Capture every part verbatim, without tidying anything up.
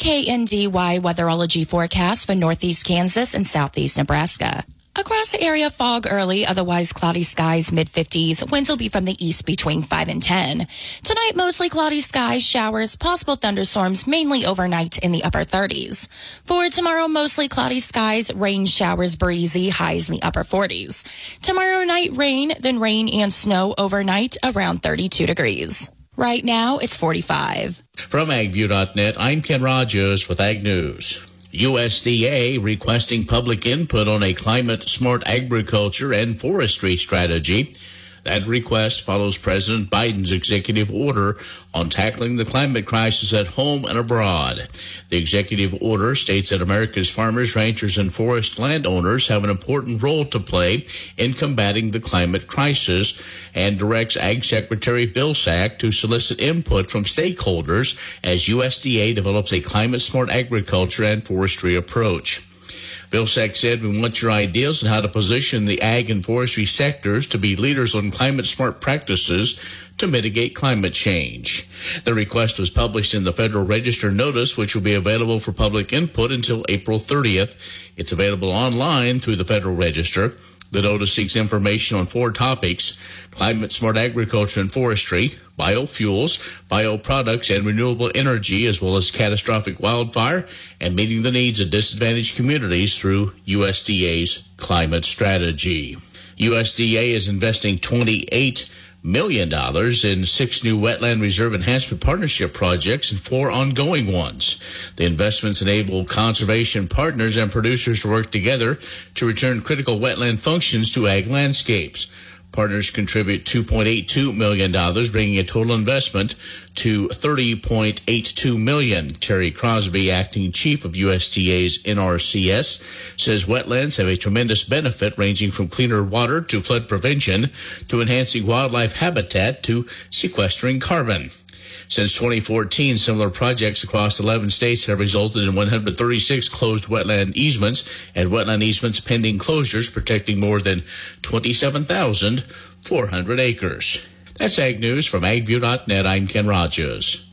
K N D Y weatherology forecast for northeast Kansas and southeast Nebraska. Across the area, fog early, otherwise cloudy skies, mid fifties. Winds will be from the east between five and ten. Tonight, mostly cloudy skies, showers, possible thunderstorms, mainly overnight in the upper thirties. For tomorrow, mostly cloudy skies, rain, showers, breezy, highs in the upper forties. Tomorrow night, rain, then rain and snow overnight, around thirty-two degrees. Right now, it's forty-five. From agview dot net, I'm Ken Rogers with Ag News. U S D A requesting public input on a climate-smart agriculture and forestry strategy. That request follows President Biden's executive order on tackling the climate crisis at home and abroad. The executive order states that America's farmers, ranchers, and forest landowners have an important role to play in combating the climate crisis and directs Ag Secretary Vilsack to solicit input from stakeholders as U S D A develops a climate-smart agriculture and forestry approach. Vilsack said, "We want your ideas on how to position the ag and forestry sectors to be leaders on climate-smart practices to mitigate climate change." The request was published in the Federal Register notice, which will be available for public input until April thirtieth. It's available online through the Federal Register. The notice seeks information on four topics: climate-smart agriculture and forestry, biofuels, bioproducts, and renewable energy, as well as catastrophic wildfire, and meeting the needs of disadvantaged communities through U S D A's climate strategy. U S D A is investing twenty-eight million dollars in six new wetland reserve enhancement partnership projects and four ongoing ones. The investments enable conservation partners and producers to work together to return critical wetland functions to ag landscapes. Partners contribute two point eight two million dollars, bringing a total investment to thirty point eight two million dollars. Terry Crosby, acting chief of U S D A's N R C S, says wetlands have a tremendous benefit, ranging from cleaner water to flood prevention to enhancing wildlife habitat to sequestering carbon. Since twenty fourteen, similar projects across eleven states have resulted in one hundred thirty-six closed wetland easements and wetland easements pending closures, protecting more than twenty-seven thousand four hundred acres. That's Ag News from agview dot net. I'm Ken Rogers.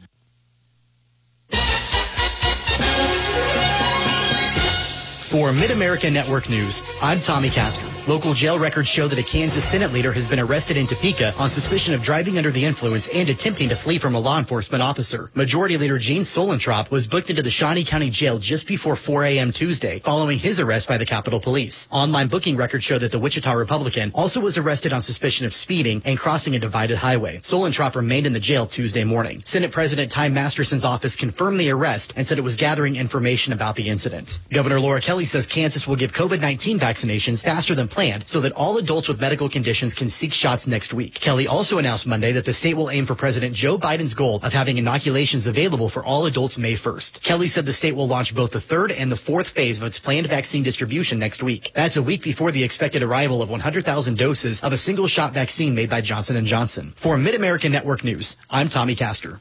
For Mid-America Network News, I'm Tommy Castor. Local jail records show that a Kansas Senate leader has been arrested in Topeka on suspicion of driving under the influence and attempting to flee from a law enforcement officer. Majority Leader Gene Solentrop was booked into the Shawnee County Jail just before four a.m. Tuesday, following his arrest by the Capitol Police. Online booking records show that the Wichita Republican also was arrested on suspicion of speeding and crossing a divided highway. Solentrop remained in the jail Tuesday morning. Senate President Ty Masterson's office confirmed the arrest and said it was gathering information about the incident. Governor Laura Kelly says Kansas will give COVID nineteen vaccinations faster than planned so that all adults with medical conditions can seek shots next week. Kelly also announced Monday that the state will aim for President Joe Biden's goal of having inoculations available for all adults May first. Kelly said the state will launch both the third and the fourth phase of its planned vaccine distribution next week. That's a week before the expected arrival of one hundred thousand doses of a single-shot vaccine made by Johnson and Johnson. For Mid-American Network News, I'm Tommy Castor.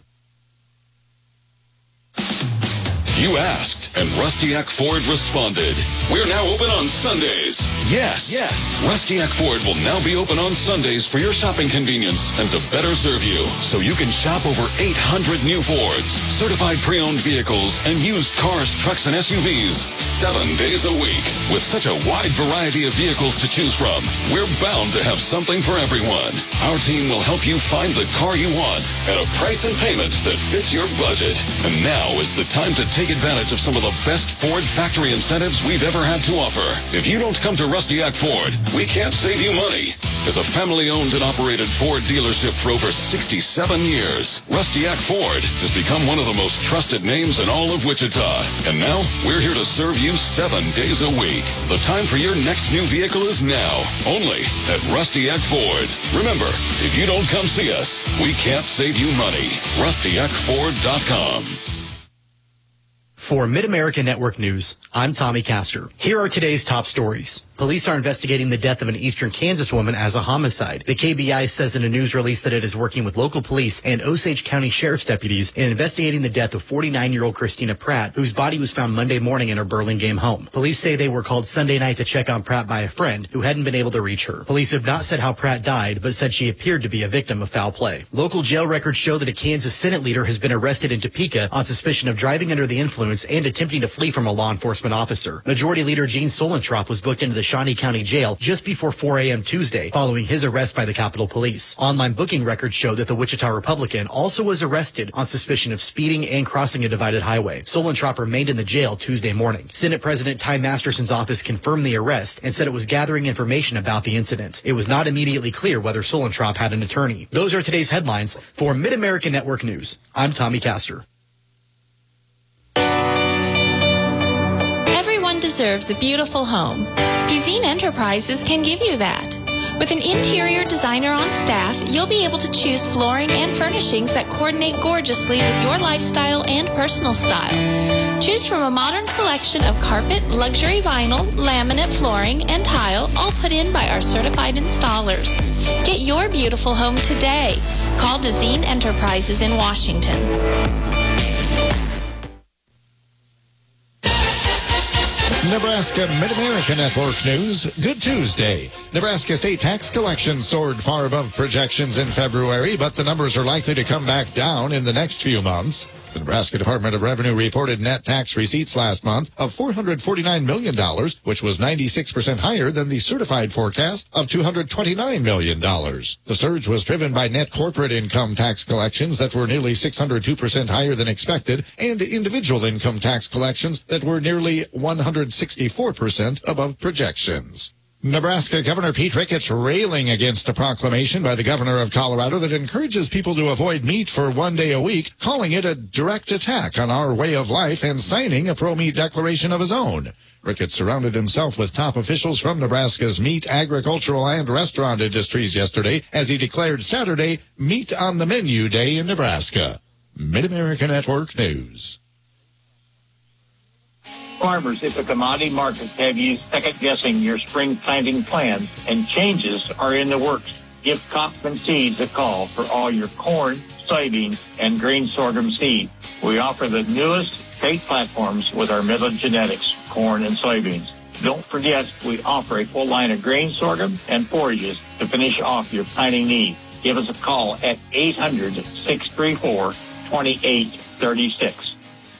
You asked, and Rustiac Ford responded. We're now open on Sundays. Yes, yes. Rustiac Ford will now be open on Sundays for your shopping convenience and to better serve you, so you can shop over eight hundred new Fords, certified pre-owned vehicles, and used cars, trucks, and S U Vs, seven days a week. With such a wide variety of vehicles to choose from, we're bound to have something for everyone. Our team will help you find the car you want at a price and payment that fits your budget. And now is the time to take advantage of some of the best Ford factory incentives we've ever had to offer. If you don't come to Rustiac Ford, we can't save you money. As a family-owned and operated Ford dealership for over sixty-seven years, Rustiac Ford has become one of the most trusted names in all of Wichita. And now, we're here to serve you seven days a week. The time for your next new vehicle is now, only at Rustiac Ford. Remember, if you don't come see us, we can't save you money. Rustiac Ford dot com. For Mid-America Network News, I'm Tommy Castor. Here are today's top stories. Police are investigating the death of an eastern Kansas woman as a homicide. The K B I says in a news release that it is working with local police and Osage County Sheriff's deputies in investigating the death of forty-nine-year-old Christina Pratt, whose body was found Monday morning in her Burlingame home. Police say they were called Sunday night to check on Pratt by a friend who hadn't been able to reach her. Police have not said how Pratt died, but said she appeared to be a victim of foul play. Local jail records show that a Kansas Senate leader has been arrested in Topeka on suspicion of driving under the influence and attempting to flee from a law enforcement officer. Majority Leader Gene Solentrop was booked into the Shawnee County Jail just before four a.m. Tuesday, following his arrest by the Capitol Police. Online booking records show that the Wichita Republican also was arrested on suspicion of speeding and crossing a divided highway. Solentrop remained in the jail Tuesday morning. Senate President Ty Masterson's office confirmed the arrest and said it was gathering information about the incident. It was not immediately clear whether Solentrop had an attorney. Those are today's headlines. For Mid-American Network News, I'm Tommy Castor. Everyone deserves a beautiful home. Duzine Enterprises can give you that. With an interior designer on staff, you'll be able to choose flooring and furnishings that coordinate gorgeously with your lifestyle and personal style. Choose from a modern selection of carpet, luxury vinyl, laminate flooring, and tile, all put in by our certified installers. Get your beautiful home today. Call Duzine Enterprises in Washington. Nebraska Mid-America Network News. Good Tuesday. Nebraska state tax collection soared far above projections in February, but the numbers are likely to come back down in the next few months. The Nebraska Department of Revenue reported net tax receipts last month of four hundred forty-nine million dollars, which was ninety-six percent higher than the certified forecast of two hundred twenty-nine million dollars. The surge was driven by net corporate income tax collections that were nearly six hundred two percent higher than expected, and individual income tax collections that were nearly one hundred sixty-four percent above projections. Nebraska Governor Pete Ricketts railing against a proclamation by the governor of Colorado that encourages people to avoid meat for one day a week, calling it a direct attack on our way of life and signing a pro-meat declaration of his own. Ricketts surrounded himself with top officials from Nebraska's meat, agricultural, and restaurant industries yesterday as he declared Saturday Meat on the Menu Day in Nebraska. Mid-America Network News. Farmers at the commodity markets have you second-guessing your spring planting plans, and changes are in the works. Give Kaufman Seeds a call for all your corn, soybeans, and grain sorghum seed. We offer the newest trait platforms with our Midland genetics, corn and soybeans. Don't forget, we offer a full line of grain sorghum and forages to finish off your planting needs. Give us a call at eight hundred, six three four, two eight three six.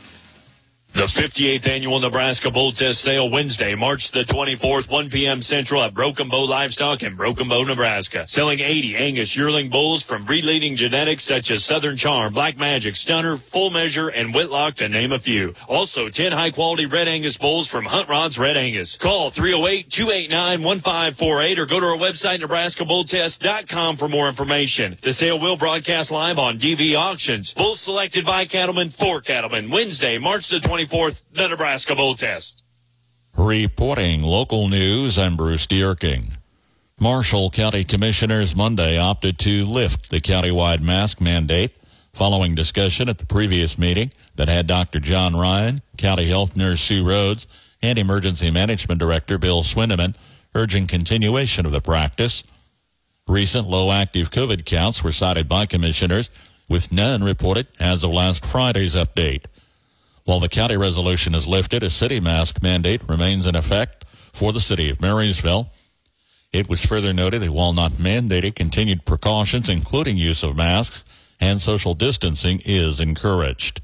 The fifty-eighth Annual Nebraska Bull Test Sale Wednesday, March the twenty-fourth, one p.m. Central at Broken Bow Livestock in Broken Bow, Nebraska. Selling eighty Angus yearling bulls from breed-leading genetics such as Southern Charm, Black Magic, Stunner, Full Measure, and Whitlock, to name a few. Also, ten high-quality Red Angus bulls from Hunt Rod's Red Angus. Call three oh eight, two eight nine, one five four eight or go to our website, Nebraska Bull Test dot com, for more information. The sale will broadcast live on D V Auctions. Bulls selected by cattlemen for cattlemen. Wednesday, March the twenty-fourth. The Nebraska Bull Test. Reporting local news, I'm Bruce Dierking. Marshall County Commissioners Monday opted to lift the countywide mask mandate following discussion at the previous meeting that had Doctor John Ryan, County Health Nurse Sue Rhodes, and Emergency Management Director Bill Swindeman urging continuation of the practice. Recent low active COVID counts were cited by commissioners, with none reported as of last Friday's update. While the county resolution is lifted, a city mask mandate remains in effect for the city of Marysville. It was further noted that while not mandated, continued precautions, including use of masks and social distancing, is encouraged.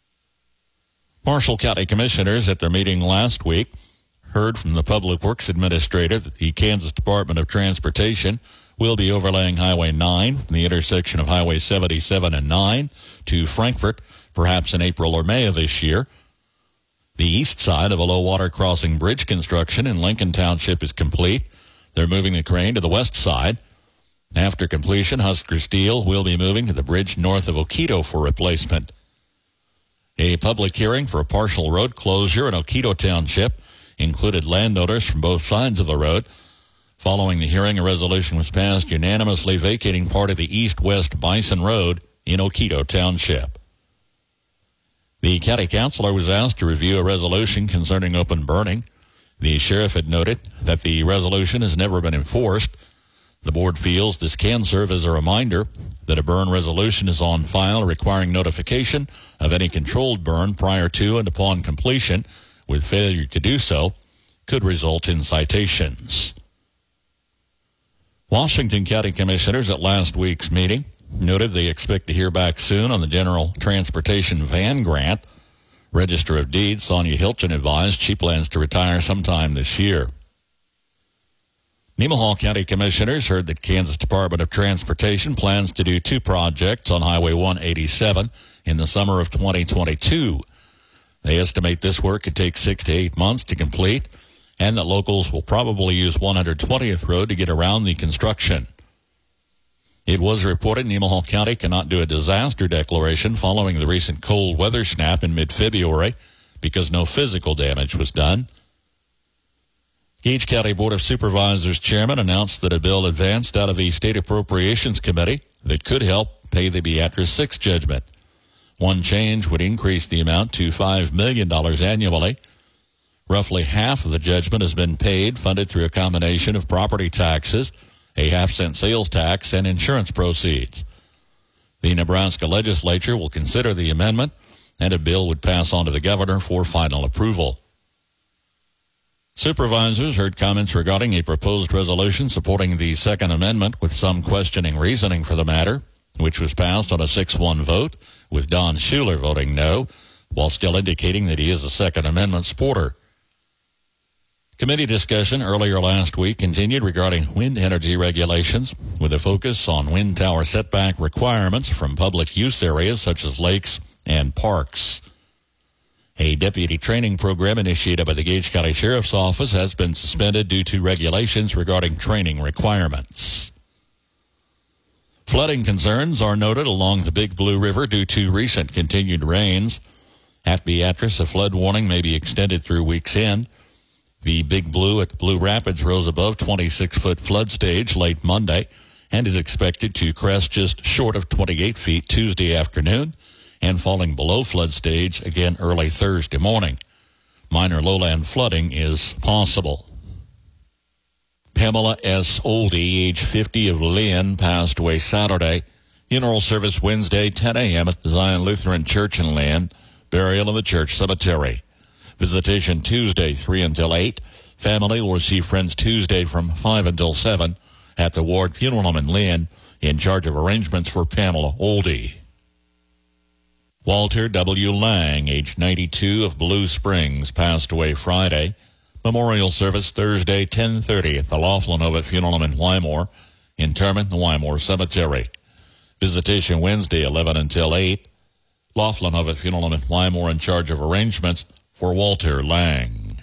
Marshall County Commissioners at their meeting last week heard from the Public Works Administrator that the Kansas Department of Transportation will be overlaying Highway nine from the intersection of Highway seventy-seven and nine to Frankfort, perhaps in April or May of this year. The east side of a low-water crossing bridge construction in Lincoln Township is complete. They're moving the crane to the west side. After completion, Husker Steel will be moving to the bridge north of Oquito for replacement. A public hearing for a partial road closure in Oquito Township included landowners from both sides of the road. Following the hearing, a resolution was passed unanimously vacating part of the east-west Bison Road in Oquito Township. The county councilor was asked to review a resolution concerning open burning. The sheriff had noted that the resolution has never been enforced. The board feels this can serve as a reminder that a burn resolution is on file requiring notification of any controlled burn prior to and upon completion, with failure to do so could result in citations. Washington County Commissioners at last week's meeting noted they expect to hear back soon on the General Transportation Van Grant. Register of Deeds Sonia Hilton advised she plans to retire sometime this year. Nemaha County Commissioners heard that Kansas Department of Transportation plans to do two projects on Highway one eighty-seven in the summer of twenty twenty-two. They estimate this work could take six to eight months to complete, and that locals will probably use one hundred twentieth Road to get around the construction. It was reported Nemaha County cannot do a disaster declaration following the recent cold weather snap in mid-February because no physical damage was done. Gage County Board of Supervisors chairman announced that a bill advanced out of the State Appropriations Committee that could help pay the Beatrice six judgment. One change would increase the amount to five million dollars annually. Roughly half of the judgment has been paid, funded through a combination of property taxes, a half-cent sales tax, and insurance proceeds. The Nebraska legislature will consider the amendment, and a bill would pass on to the governor for final approval. Supervisors heard comments regarding a proposed resolution supporting the Second Amendment with some questioning reasoning for the matter, which was passed on a six one vote, with Don Schuler voting no, while still indicating that he is a Second Amendment supporter. Committee discussion earlier last week continued regarding wind energy regulations, with a focus on wind tower setback requirements from public use areas such as lakes and parks. A deputy training program initiated by the Gage County Sheriff's Office has been suspended due to regulations regarding training requirements. Flooding concerns are noted along the Big Blue River due to recent continued rains. At Beatrice, a flood warning may be extended through week's end. The Big Blue at Blue Rapids rose above twenty-six foot flood stage late Monday and is expected to crest just short of twenty-eight feet Tuesday afternoon and falling below flood stage again early Thursday morning. Minor lowland flooding is possible. Pamela S. Oldie, age fifty, of Lynn, passed away Saturday. Funeral service Wednesday, ten a.m. at the Zion Lutheran Church in Lynn. Burial in the church cemetery. Visitation Tuesday, three until eight. Family will receive friends Tuesday from five until seven at the Ward Funeral Home in Lynn, in charge of arrangements for Pamela Oldie. Walter W. Lang, age ninety-two, of Blue Springs, passed away Friday. Memorial service Thursday, ten thirty at the Laughlin Ovitt Funeral Home in Wymore. Interment in the Wymore Cemetery. Visitation Wednesday, eleven until eight. Laughlin Ovitt Funeral Home in Wymore, in charge of arrangements for Walter Lang.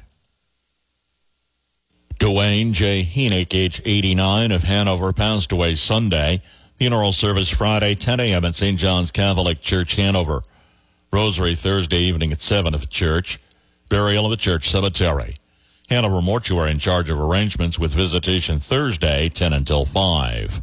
Dwayne J. Heenick, age eighty-nine, of Hanover, passed away Sunday. Funeral service Friday, ten a.m. at Saint John's Catholic Church, Hanover. Rosary Thursday evening at seven at the church. Burial of the church cemetery. Hanover Mortuary in charge of arrangements, with visitation Thursday, ten until five.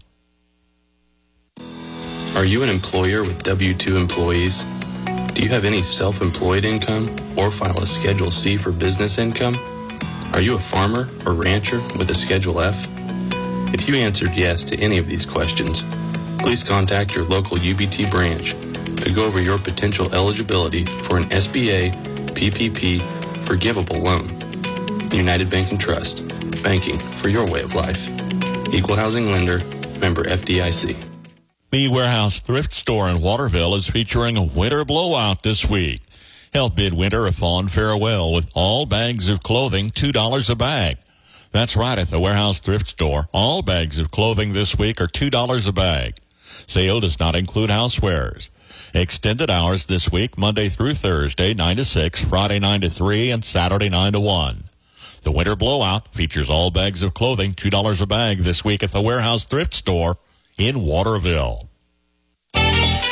Are you an employer with W two employees? Do you have any self-employed income or file a Schedule C for business income? Are you a farmer or rancher with a Schedule F? If you answered yes to any of these questions, please contact your local U B T branch to go over your potential eligibility for an S B A P P P forgivable loan. United Bank and Trust, banking for your way of life. Equal housing lender, member F D I C. The Warehouse Thrift Store in Waterville is featuring a winter blowout this week. Help bid winter a fond farewell with all bags of clothing, two dollars a bag. That's right, at the Warehouse Thrift Store, all bags of clothing this week are two dollars a bag. Sale does not include housewares. Extended hours this week, Monday through Thursday, nine to six, Friday nine to three, and Saturday nine to one. The winter blowout features all bags of clothing, two dollars a bag this week at the Warehouse Thrift Store in Waterville.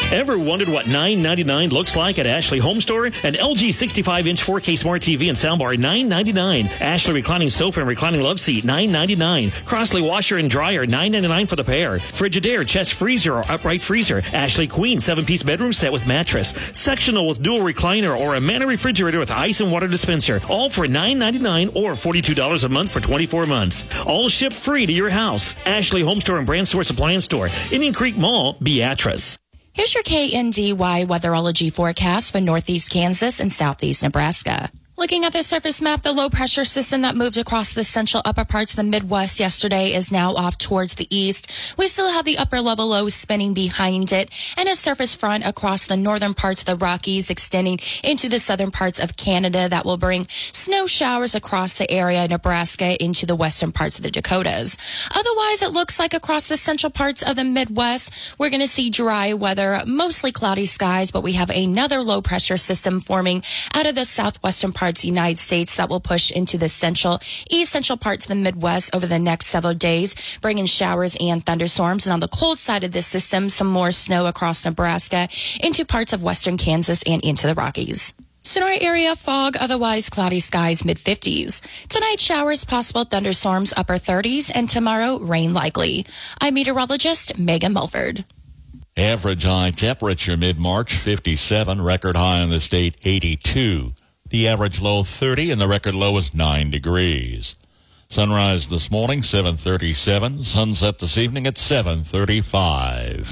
Ever wondered what nine ninety-nine looks like at Ashley Home Store? An L G sixty-five inch four K Smart T V and soundbar, nine ninety-nine. Ashley reclining sofa and reclining love seat, nine ninety-nine. Crossley washer and dryer, nine ninety-nine for the pair. Frigidaire, chest freezer or upright freezer. Ashley Queen seven-piece bedroom set with mattress. Sectional with dual recliner or a Manor refrigerator with ice and water dispenser. All for nine ninety-nine or forty-two dollars a month for twenty-four months. All shipped free to your house. Ashley Home Store and Brand Source Appliance Store, Indian Creek Mall, Beatrice. Here's your K N D Y weatherology forecast for northeast Kansas and southeast Nebraska. Looking at the surface map, the low-pressure system that moved across the central upper parts of the Midwest yesterday is now off towards the east. We still have the upper-level low spinning behind it, and a surface front across the northern parts of the Rockies extending into the southern parts of Canada that will bring snow showers across the area of Nebraska into the western parts of the Dakotas. Otherwise, it looks like across the central parts of the Midwest, we're going to see dry weather, mostly cloudy skies, but we have another low-pressure system forming out of the southwestern parts of the United States that will push into the central, east central parts of the Midwest over the next several days, bringing showers and thunderstorms. And on the cold side of this system, some more snow across Nebraska into parts of western Kansas and into the Rockies. Sonora area fog, otherwise cloudy skies, mid fifties. Tonight, showers, possible thunderstorms, upper thirties, and tomorrow, rain likely. I'm meteorologist Megan Mulford. Average high temperature mid-March, fifty-seven. Record high in the state, eighty-two. The average low, thirty, and the record low is nine degrees. Sunrise this morning, seven thirty-seven. Sunset this evening at seven thirty-five.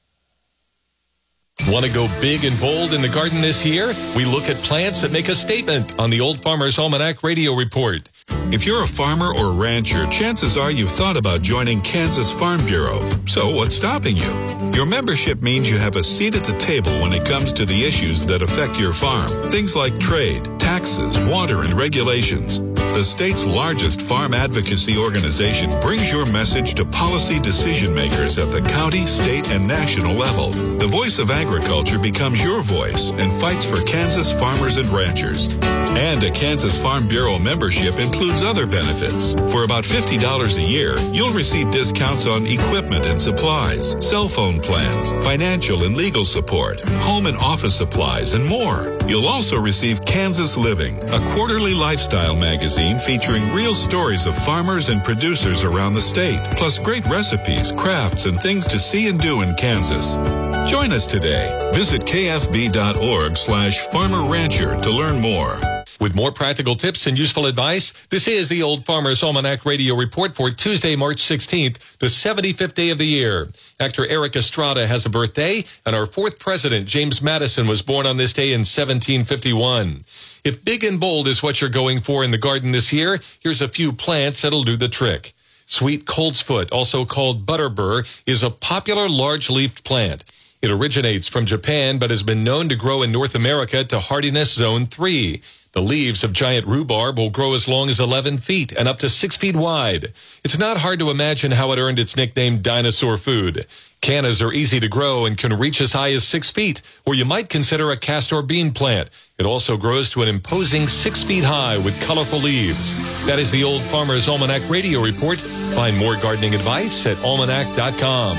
Want to go big and bold in the garden this year? We look at plants that make a statement on the Old Farmer's Almanac Radio Report. If you're a farmer or rancher, chances are you've thought about joining Kansas Farm Bureau. So what's stopping you? Your membership means you have a seat at the table when it comes to the issues that affect your farm. Things like trade, taxes, water, and regulations. The state's largest farm advocacy organization brings your message to policy decision makers at the county, state, and national level. The voice of agriculture becomes your voice and fights for Kansas farmers and ranchers. And a Kansas Farm Bureau membership includes other benefits. For about fifty dollars a year, you'll receive discounts on equipment and supplies, cell phone plans, financial and legal support, home and office supplies, and more. You'll also receive Kansas Living, a quarterly lifestyle magazine featuring real stories of farmers and producers around the state, plus great recipes, crafts, and things to see and do in Kansas. Join us today. Visit kfb.org slash farmer rancher to learn more. With more practical tips and useful advice, this is the Old Farmer's Almanac Radio Report for Tuesday, March sixteenth, the seventy-fifth day of the year. Actor Eric Estrada has a birthday, and our fourth president, James Madison, was born on this day in seventeen fifty-one. If big and bold is what you're going for in the garden this year, here's a few plants that'll do the trick. Sweet coltsfoot, also called butterbur, is a popular large-leafed plant. It originates from Japan, but has been known to grow in North America to hardiness zone three. The leaves of giant rhubarb will grow as long as eleven feet and up to six feet wide. It's not hard to imagine how it earned its nickname dinosaur food. Cannas are easy to grow and can reach as high as six feet, or you might consider a castor bean plant. It also grows to an imposing six feet high with colorful leaves. That is the Old Farmer's Almanac Radio Report. Find more gardening advice at almanac dot com.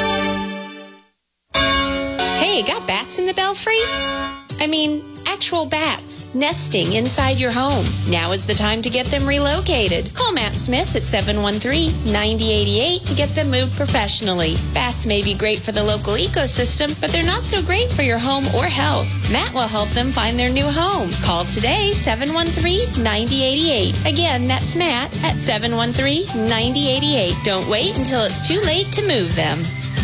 Hey, got bats in the belfry? I mean, actual bats nesting inside your home. Now is the time to get them relocated. Call Matt Smith at seven one three, nine zero eight eight to get them moved professionally. Bats may be great for the local ecosystem, but they're not so great for your home or health. Matt will help them find their new home. Call today, seven one three, nine zero eight eight. Again, that's Matt at seven one three, nine zero eight eight. Don't wait until it's too late to move them.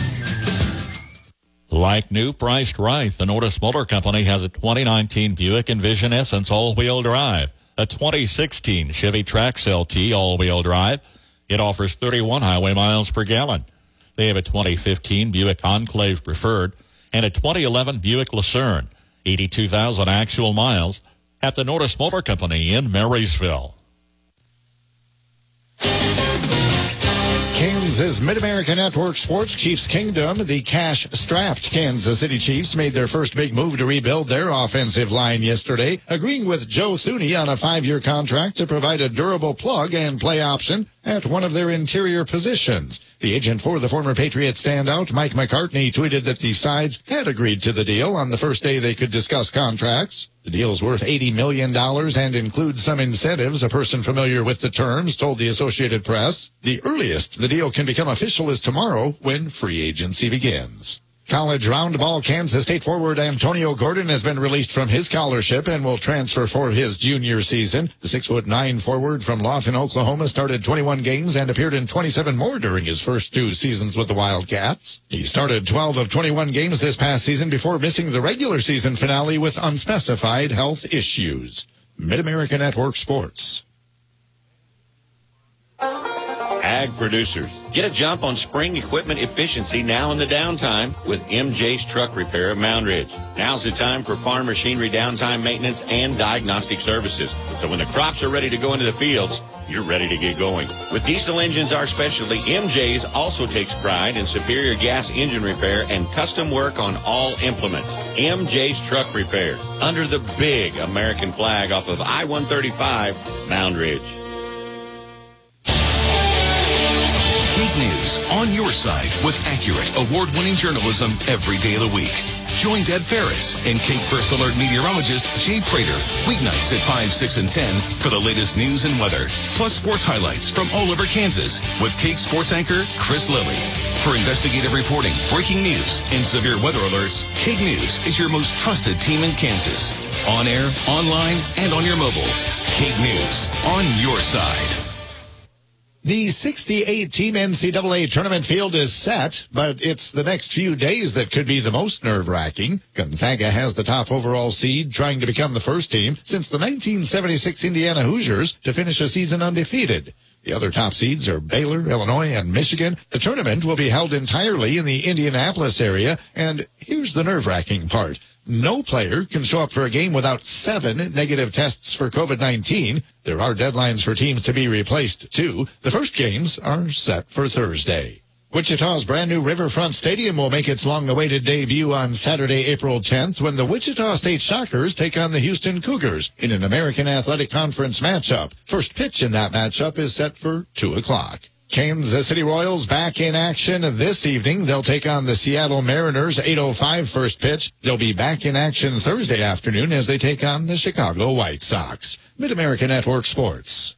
Like new, priced right, the Nordis Motor Company has a twenty nineteen Buick Envision Essence all-wheel drive, a twenty sixteen Chevy Trax L T all-wheel drive. It offers thirty-one highway miles per gallon. They have a twenty fifteen Buick Enclave Preferred and a twenty eleven Buick Lucerne, eighty-two thousand actual miles, at the Nordis Motor Company in Marysville. Kansas Mid-America Network Sports Chiefs Kingdom. The cash-strapped Kansas City Chiefs made their first big move to rebuild their offensive line yesterday, agreeing with Joe Thuney on a five-year contract to provide a durable plug and play option at one of their interior positions. The agent for the former Patriots standout, Mike McCartney, tweeted that the sides had agreed to the deal on the first day they could discuss contracts. The deal's worth eighty million dollars and includes some incentives. A person familiar with the terms told the Associated Press. The earliest the deal can become official is tomorrow when free agency begins. College roundball Kansas State forward Antonio Gordon has been released from his scholarship and will transfer for his junior season. The six foot nine forward from Lawton, Oklahoma started twenty-one games and appeared in twenty-seven more during his first two seasons with the Wildcats. He started twelve of twenty-one games this past season before missing the regular season finale with unspecified health issues. Mid-America Network Sports. Ag producers, get a jump on spring equipment efficiency now in the downtime with M J's Truck Repair of Mound Ridge. Now's the time for farm machinery downtime maintenance and diagnostic services. So when the crops are ready to go into the fields, you're ready to get going. With diesel engines our specialty, M J's also takes pride in superior gas engine repair and custom work on all implements. M J's Truck Repair, under the big American flag off of I one thirty-five, Mound Ridge. Kate News, on your side with accurate, award-winning journalism every day of the week. Join Deb Ferris and Kate First Alert meteorologist Jay Prater weeknights at five, six, and ten for the latest news and weather. Plus sports highlights from all over Kansas with Kate sports anchor Chris Lilly. For investigative reporting, breaking news, and severe weather alerts, Kate News is your most trusted team in Kansas. On air, online, and on your mobile. Kate News, on your side. The sixty-eight team N C double A tournament field is set, but it's the next few days that could be the most nerve-wracking. Gonzaga has the top overall seed, trying to become the first team since the nineteen seventy-six Indiana Hoosiers to finish a season undefeated. The other top seeds are Baylor, Illinois, and Michigan. The tournament will be held entirely in the Indianapolis area, and here's the nerve-wracking part. No player can show up for a game without seven negative tests for COVID nineteen. There are deadlines for teams to be replaced, too. The first games are set for Thursday. Wichita's brand new Riverfront Stadium will make its long-awaited debut on Saturday, April tenth, when the Wichita State Shockers take on the Houston Cougars in an American Athletic Conference matchup. First pitch in that matchup is set for two o'clock. Kansas City Royals back in action this evening. They'll take on the Seattle Mariners, eight oh five first pitch. They'll be back in action Thursday afternoon as they take on the Chicago White Sox. Mid-America Network Sports.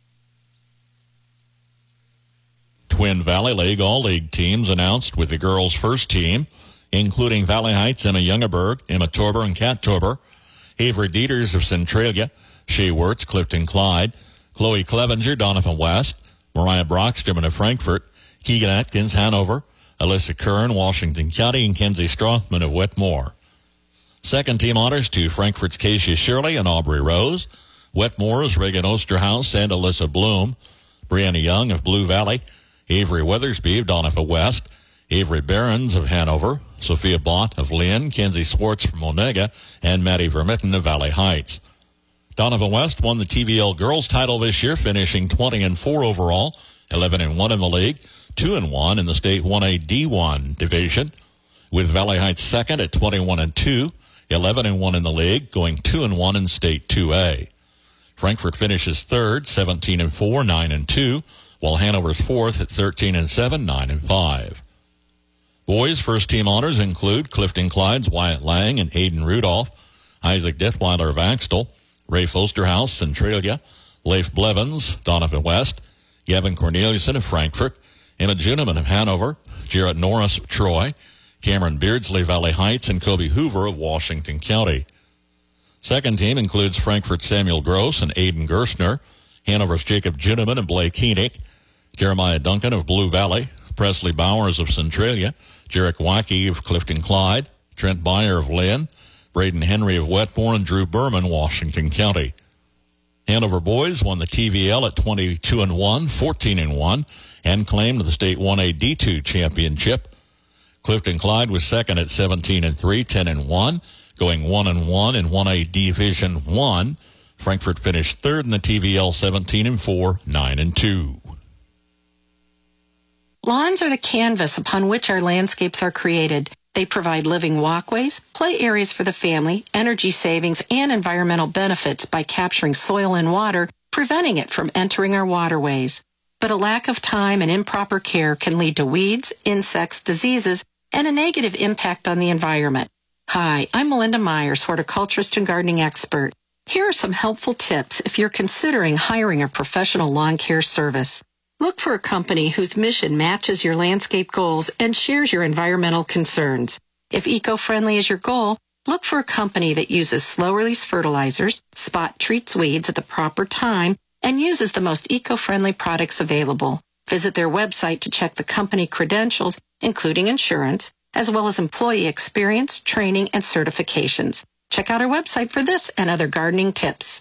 Twin Valley League All-League teams announced with the girls' first team, including Valley Heights, Emma Youngerberg, Emma Torber, and Kat Torber, Avery Dieters of Centralia, Shea Wirtz, Clifton Clyde, Chloe Clevenger, Donovan West, Mariah Brockstrom of Frankfort, Keegan Atkins, Hanover, Alyssa Kern, Washington County, and Kenzie Strothman of Wetmore. Second team honors to Frankfort's Keisha Shirley and Aubrey Rose, Wetmore's Reagan Osterhaus and Alyssa Bloom, Brianna Young of Blue Valley, Avery Weathersby of Donovan West, Avery Behrens of Hanover, Sophia Bott of Lynn, Kenzie Swartz from Onega, and Maddie Vermitten of Valley Heights. Donovan West won the T V L girls title this year, finishing twenty and four overall, eleven and one in the league, two and one in the state one A D one division, with Valley Heights second at twenty-one and two, eleven and one in the league, going two and one in state two A. Frankfort finishes third, seventeen and four, nine and two, while Hanover's fourth at thirteen and seven, nine and five. Boys' first team honors include Clifton Clyde's Wyatt Lang and Aiden Rudolph, Isaac Detweiler of Axtell, Rafe Osterhaus, Centralia, Leif Blevins, Donovan West, Gavin Corneliuson of Frankfort, Emma Juneman of Hanover, Jarrett Norris of Troy, Cameron Beardsley, Valley Heights, and Kobe Hoover of Washington County. Second team includes Frankfort's Samuel Gross and Aiden Gerstner, Hanover's Jacob Juneman and Blake Heenick, Jeremiah Duncan of Blue Valley, Presley Bowers of Centralia, Jarek Wackey of Clifton Clyde, Trent Byer of Lynn, Braden Henry of Wetmore, and Drew Berman, Washington County. Hanover boys won the T V L at twenty-two and one, fourteen and one, and claimed the state one A D two championship. Clifton Clyde was second at seventeen and three, ten and one, going one and one in one A Division one. Frankfort finished third in the T V L, seventeen and four, nine and two. Lawns are the canvas upon which our landscapes are created. They provide living walkways, play areas for the family, energy savings, and environmental benefits by capturing soil and water, preventing it from entering our waterways. but a lack of time and improper care can lead to weeds, insects, diseases, and a negative impact on the environment. Hi, I'm Melinda Myers, horticulturist and gardening expert. Here are some helpful tips if you're considering hiring a professional lawn care service. Look for a company whose mission matches your landscape goals and shares your environmental concerns. If eco-friendly is your goal, look for a company that uses slow-release fertilizers, spot treats weeds at the proper time, and uses the most eco-friendly products available. Visit their website to check the company credentials, including insurance, as well as employee experience, training, and certifications. Check out our website for this and other gardening tips.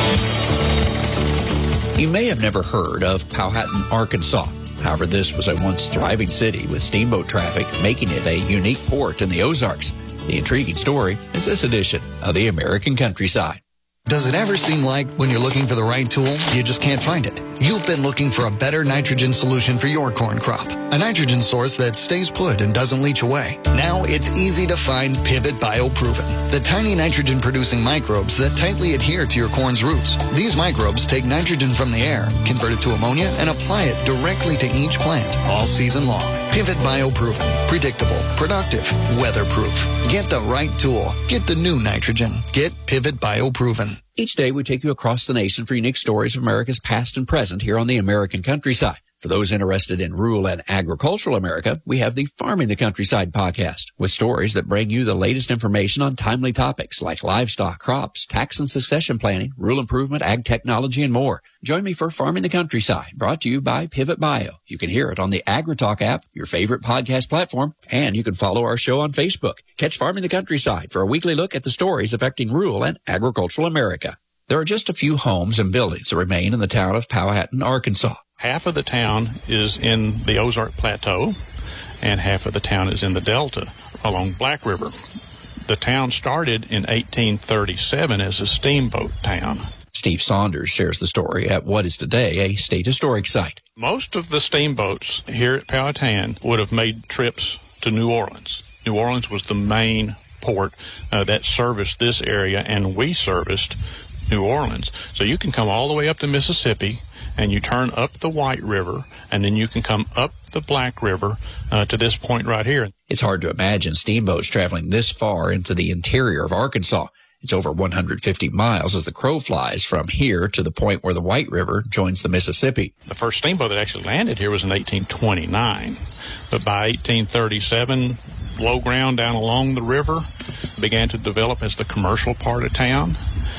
You may have never heard of Powhatan, Arkansas. However, this was a once thriving city with steamboat traffic, making it a unique port in the Ozarks. The intriguing story is this edition of the American Countryside. Does it ever seem like when you're looking for the right tool, you just can't find it? You've been looking for a better nitrogen solution for your corn crop. A nitrogen source that stays put and doesn't leach away. Now it's easy to find Pivot BioProven, the tiny nitrogen-producing microbes that tightly adhere to your corn's roots. These microbes take nitrogen from the air, convert it to ammonia, and apply it directly to each plant all season long. Pivot BioProven. Predictable, productive, weatherproof. Get the right tool. Get the new nitrogen. Get Pivot BioProven. Each day we take you across the nation for unique stories of America's past and present here on the American Countryside. For those interested in rural and agricultural America, we have the Farming the Countryside podcast with stories that bring you the latest information on timely topics like livestock, crops, tax and succession planning, rural improvement, ag technology, and more. Join me for Farming the Countryside, brought to you by Pivot Bio. You can hear it on the AgriTalk app, your favorite podcast platform, and you can follow our show on Facebook. Catch Farming the Countryside for a weekly look at the stories affecting rural and agricultural America. There are just a few homes and buildings that remain in the town of Powhatan, Arkansas. Half of the town is in the Ozark Plateau, and half of the town is in the Delta along Black River. The town started in eighteen thirty-seven as a steamboat town. Steve Saunders shares the story at what is today a state historic site. Most of the steamboats here at Powhatan would have made trips to New Orleans. New Orleans was the main port uh, that serviced this area, and we serviced New Orleans. So you can come all the way up to Mississippi, and you turn up the White River, and then you can come up the Black River uh, to this point right here. It's hard to imagine steamboats traveling this far into the interior of Arkansas. It's over one hundred fifty miles as the crow flies from here to the point where the White River joins the Mississippi. The first steamboat that actually landed here was in eighteen twenty-nine, but by eighteen thirty-seven, low ground down along the river began to develop as the commercial part of town.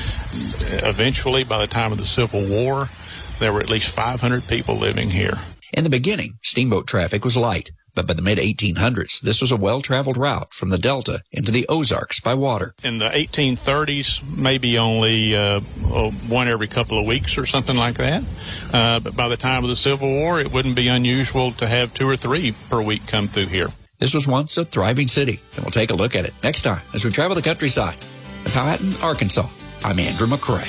Eventually, by the time of the Civil War, there were at least five hundred people living here. In the beginning, steamboat traffic was light, but by the mid eighteen hundreds, this was a well-traveled route from the Delta into the Ozarks by water. In the eighteen thirties, maybe only uh, one every couple of weeks or something like that. Uh, but by the time of the Civil War, it wouldn't be unusual to have two or three per week come through here. This was once a thriving city, and we'll take a look at it next time as we travel the countryside. In Powhatan, Arkansas, I'm Andrew McCrae.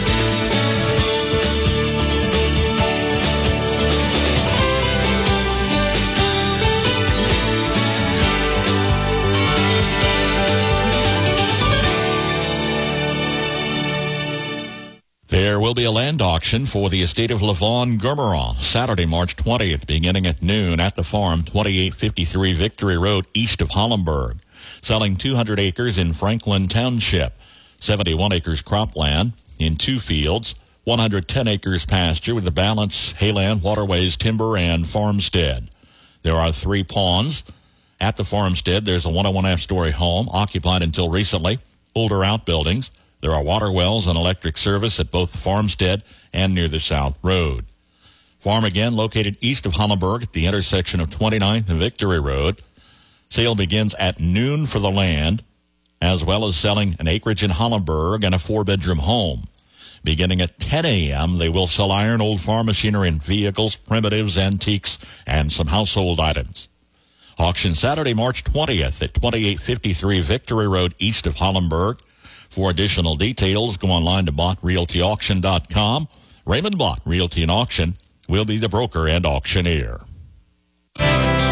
There will be a land auction for the estate of Levon Gourmand Saturday, March twentieth, beginning at noon at the farm, twenty-eight fifty-three Victory Road, east of Hollenberg. Selling two hundred acres in Franklin Township, seventy-one acres cropland in two fields, one hundred ten acres pasture with the balance hayland, waterways, timber, and farmstead. There are three ponds. At the farmstead, there's a one and one-half story home occupied until recently, older outbuildings. There are water wells and electric service at both the farmstead and near the South Road. Farm again located east of Hollenberg at the intersection of twenty-ninth and Victory Road. Sale begins at noon for the land, as well as selling an acreage in Hollenberg and a four-bedroom home. Beginning at ten a.m., they will sell iron, old farm machinery and vehicles, primitives, antiques, and some household items. Auction Saturday, March twentieth at twenty-eight fifty-three Victory Road east of Hollenberg. For additional details, go online to Bott Realty Auction dot com. Raymond Bott Realty and Auction will be the broker and auctioneer. After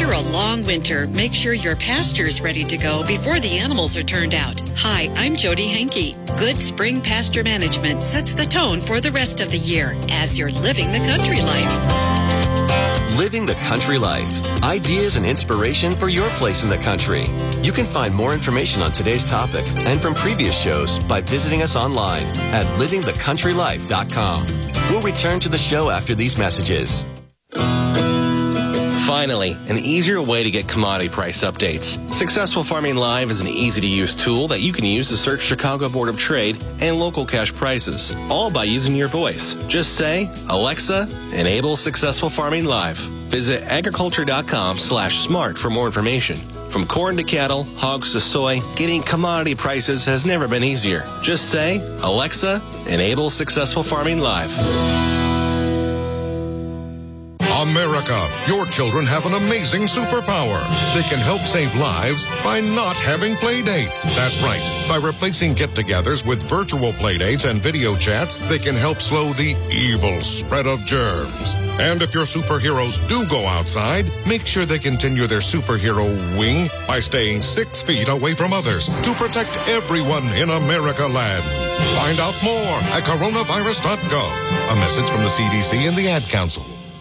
After a long winter, make sure your pasture's ready to go before the animals are turned out. Hi, I'm Jody Henke. Good spring pasture management sets the tone for the rest of the year as you're living the country life. Living the country life. Ideas and inspiration for your place in the country. You can find more information on today's topic and from previous shows by visiting us online at living the country life dot com. We'll return to the show after these messages. Finally, an easier way to get commodity price updates. Successful Farming Live is an easy-to-use tool that you can use to search Chicago Board of Trade and local cash prices, all by using your voice. Just say, Alexa, enable Successful Farming Live. Visit agriculture.com slash smart for more information. From corn to cattle, hogs to soy, getting commodity prices has never been easier. Just say, Alexa, enable Successful Farming Live. America, your children have an amazing superpower. They can help save lives by not having play dates. That's right. By replacing get-togethers with virtual play dates and video chats, they can help slow the evil spread of germs. And if your superheroes do go outside, make sure they continue their superhero wing by staying six feet away from others to protect everyone in America land. Find out more at coronavirus dot gov. A message from the C D C and the Ad Council.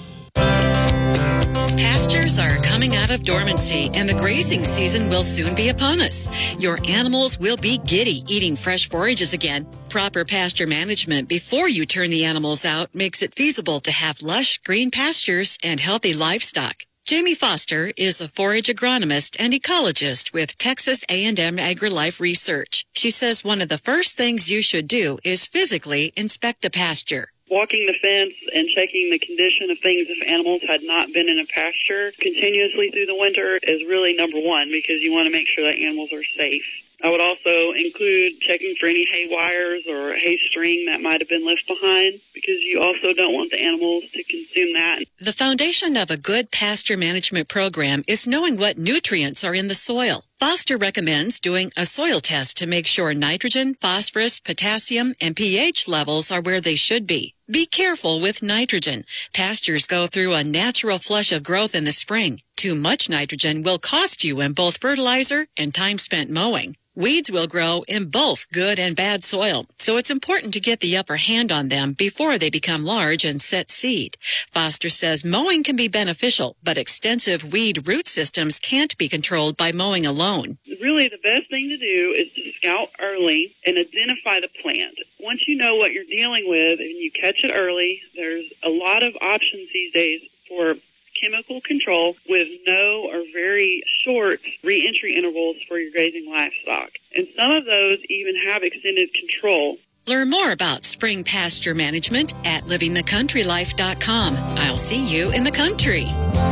Pastures are coming out of dormancy, and the grazing season will soon be upon us. Your animals will be giddy eating fresh forages again. Proper pasture management before you turn the animals out makes it feasible to have lush green pastures and healthy livestock. Jamie Foster is a forage agronomist and ecologist with Texas A and M AgriLife Research. She says one of the first things you should do is physically inspect the pasture. Walking the fence and checking the condition of things if animals had not been in a pasture continuously through the winter is really number one, because you want to make sure that animals are safe. I would also include checking for any hay wires or hay string that might have been left behind, because you also don't want the animals to consume that. The foundation of a good pasture management program is knowing what nutrients are in the soil. Foster recommends doing a soil test to make sure nitrogen, phosphorus, potassium, and pH levels are where they should be. Be careful with nitrogen. Pastures go through a natural flush of growth in the spring. Too much nitrogen will cost you in both fertilizer and time spent mowing. Weeds will grow in both good and bad soil, so it's important to get the upper hand on them before they become large and set seed. Foster says mowing can be beneficial, but extensive weed root systems can't be controlled by mowing alone. Really, the best thing to do is to scout early and identify the plant. Once you know what you're dealing with and you catch it early, there's a lot of options these days for chemical control with no or very short re-entry intervals for your grazing livestock. And some of those even have extended control. Learn more about spring pasture management at living the country life dot com. I'll see you in the country.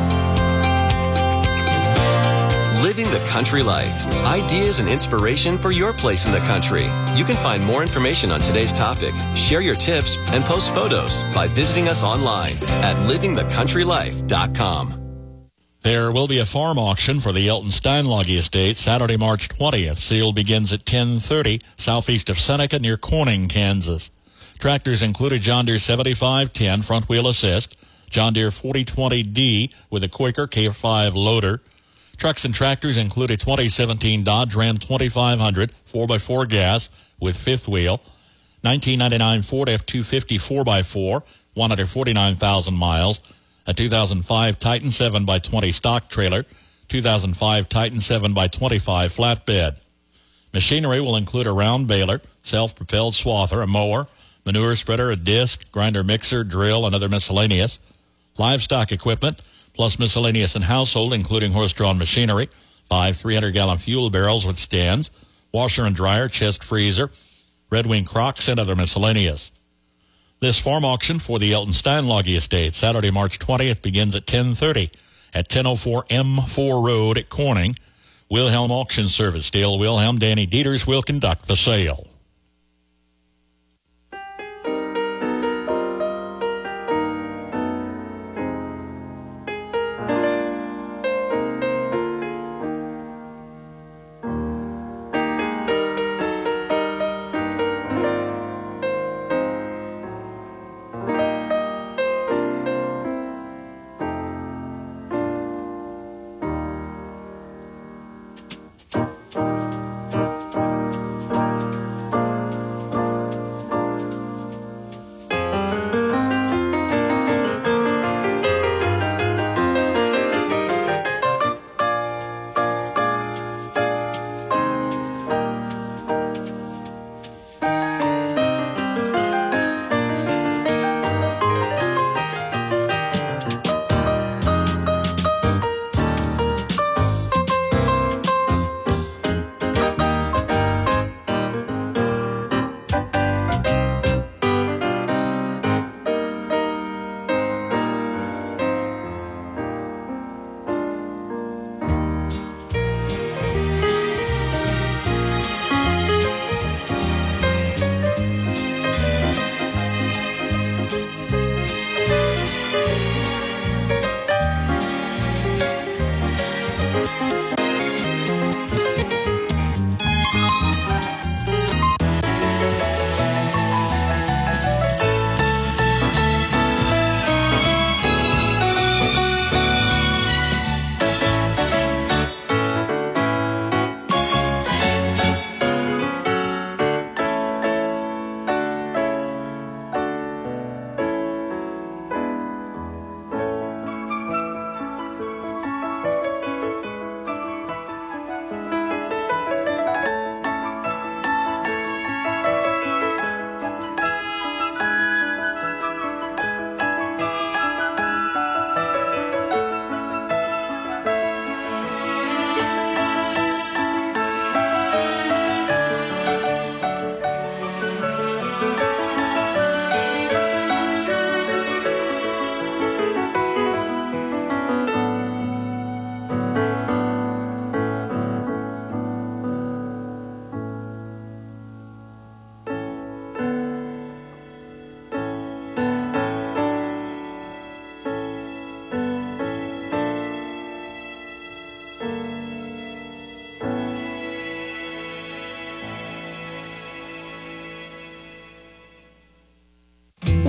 Living the country life. Ideas and inspiration for your place in the country. You can find more information on today's topic, share your tips, and post photos by visiting us online at living the country life dot com. There will be a farm auction for the Elton Steinlage Estate Saturday, March twentieth. Sale begins at ten thirty southeast of Seneca near Corning, Kansas. Tractors include a John Deere seventy-five ten front wheel assist, John Deere forty twenty D with a Quaker K five loader. Trucks and tractors include a twenty seventeen Dodge Ram twenty-five hundred four by four gas with fifth wheel, nineteen ninety-nine Ford F two fifty four by four, one hundred forty-nine thousand miles, a two thousand five Titan seven by twenty stock trailer, two thousand five Titan seven by twenty-five flatbed. Machinery will include a round baler, self-propelled swather, a mower, manure spreader, a disc, grinder mixer, drill, and other miscellaneous. Livestock equipment, plus miscellaneous and household, including horse-drawn machinery, five three hundred gallon fuel barrels with stands, washer and dryer, chest freezer, Red Wing Crocs, and other miscellaneous. This farm auction for the Elton Steinlage Estate, Saturday, March twentieth, begins at ten thirty at ten oh four M four Road at Corning. Wilhelm Auction Service. Dale Wilhelm, Danny Dieters will conduct the sale.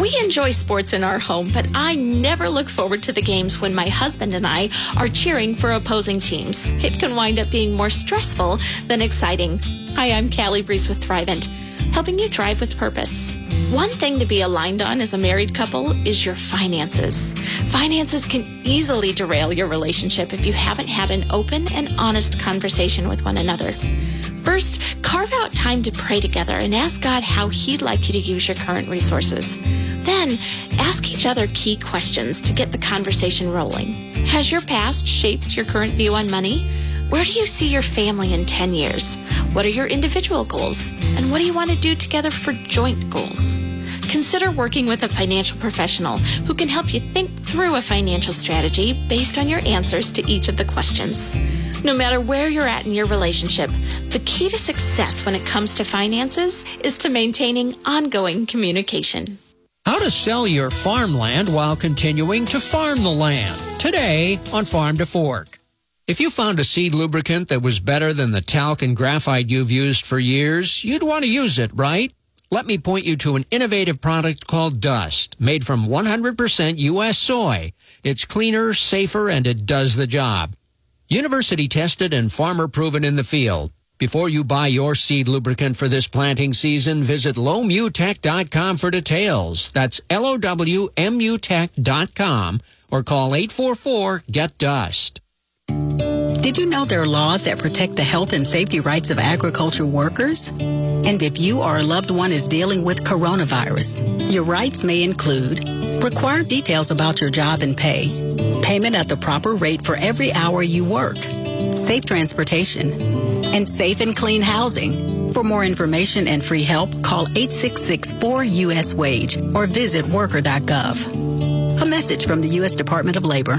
We enjoy sports in our home, but I never look forward to the games when my husband and I are cheering for opposing teams. It can wind up being more stressful than exciting. Hi, I'm Callie Breeze with Thrivent, helping you thrive with purpose. One thing to be aligned on as a married couple is your finances. Finances can easily derail your relationship if you haven't had an open and honest conversation with one another. First, carve out time to pray together and ask God how He'd like you to use your current resources. Then, ask each other key questions to get the conversation rolling. Has your past shaped your current view on money? Where do you see your family in ten years? What are your individual goals? And what do you want to do together for joint goals? Consider working with a financial professional who can help you think through a financial strategy based on your answers to each of the questions. No matter where you're at in your relationship, the key to success when it comes to finances is to maintaining ongoing communication. How to sell your farmland while continuing to farm the land. Today on Farm to Fork. If you found a seed lubricant that was better than the talc and graphite you've used for years, you'd want to use it, right? Let me point you to an innovative product called Dust, made from one hundred percent U S soy. It's cleaner, safer, and it does the job. University tested and farmer proven in the field. Before you buy your seed lubricant for this planting season, visit lowmutech dot com for details. That's L O W M U tech dot com or call eight four four, get dust. Did you know there are laws that protect the health and safety rights of agriculture workers? And if you or a loved one is dealing with coronavirus, your rights may include required details about your job and pay, payment at the proper rate for every hour you work, safe transportation, and safe and clean housing. For more information and free help, call eight six six, four U S wage or visit worker dot gov. A message from the U S Department of Labor.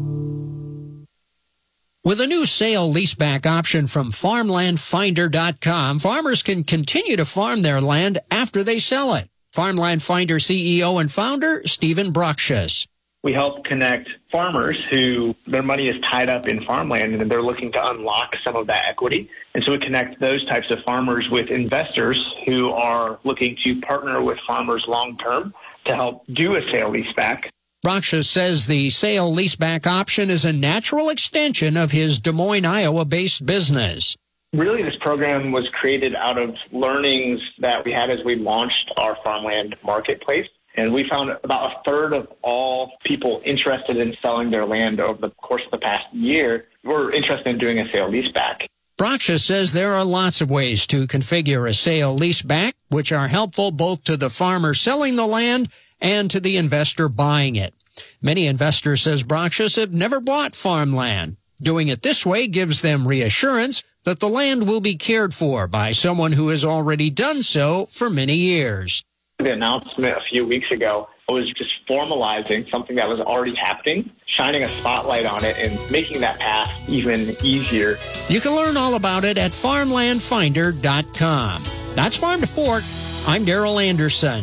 With a new sale leaseback option from farmland finder dot com, farmers can continue to farm their land after they sell it. Farmland Finder C E O and founder, Stephen Bruxius. We help connect farmers who their money is tied up in farmland and they're looking to unlock some of that equity. And so we connect those types of farmers with investors who are looking to partner with farmers long term to help do a sale leaseback. Bruxius says the sale leaseback option is a natural extension of his Des Moines, Iowa-based business. Really, this program was created out of learnings that we had as we launched our farmland marketplace. And we found about a third of all people interested in selling their land over the course of the past year were interested in doing a sale leaseback. Bruxius says there are lots of ways to configure a sale leaseback, which are helpful both to the farmer selling the land and to the investor buying it. Many investors, says Bruxius, have never bought farmland. Doing it this way gives them reassurance that the land will be cared for by someone who has already done so for many years. The announcement a few weeks ago was just formalizing something that was already happening, shining a spotlight on it and making that path even easier. You can learn all about it at farmland finder dot com. That's Farm to Fork. I'm Daryl Anderson.